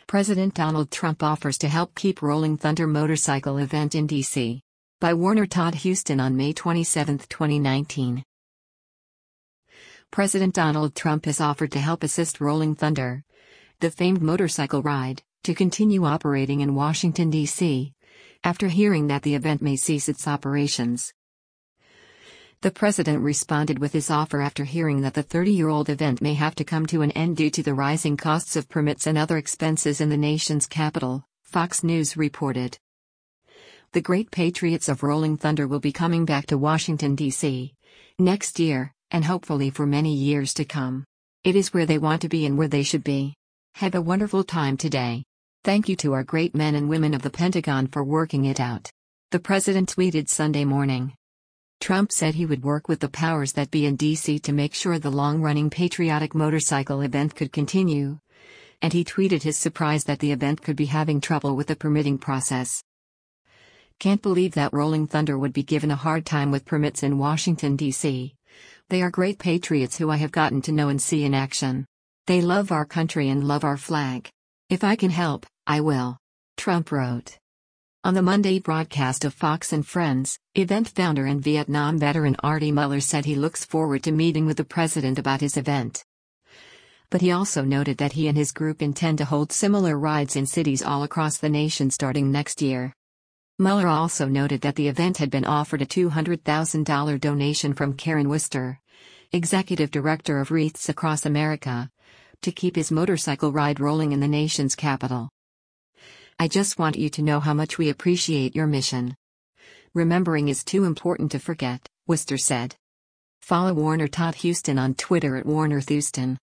President Donald Trump offers to help keep Rolling Thunder motorcycle event in D.C. By Warner Todd Huston on May 27, 2019. President Donald Trump has offered to help assist Rolling Thunder, the famed motorcycle ride, to continue operating in Washington, D.C., after hearing that the event may cease its operations. The president responded with his offer after hearing that the 30-year-old event may have to come to an end due to the rising costs of permits and other expenses in the nation's capital, Fox News reported. The Great Patriots of Rolling Thunder will be coming back to Washington, D.C. next year, and hopefully for many years to come. It is where they want to be and where they should be. Have a wonderful time today. Thank you to our great men and women of the Pentagon for working it out. The president tweeted Sunday morning. Trump said he would work with the powers that be in D.C. to make sure the long-running patriotic motorcycle event could continue. And he tweeted his surprise that the event could be having trouble with the permitting process. Can't believe that Rolling Thunder would be given a hard time with permits in Washington, D.C. They are great patriots who I have gotten to know and see in action. They love our country and love our flag. If I can help, I will. Trump wrote. On the Monday broadcast of Fox and Friends, event founder and Vietnam veteran Artie Muller said he looks forward to meeting with the president about his event. But he also noted that he and his group intend to hold similar rides in cities all across the nation starting next year. Muller also noted that the event had been offered a $200,000 donation from Karen Wister, executive director of Wreaths Across America, to keep his motorcycle ride rolling in the nation's capital. I just want you to know how much we appreciate your mission. Remembering is too important to forget, Wister said. Follow Warner Todd Huston on Twitter at WarnerThouston.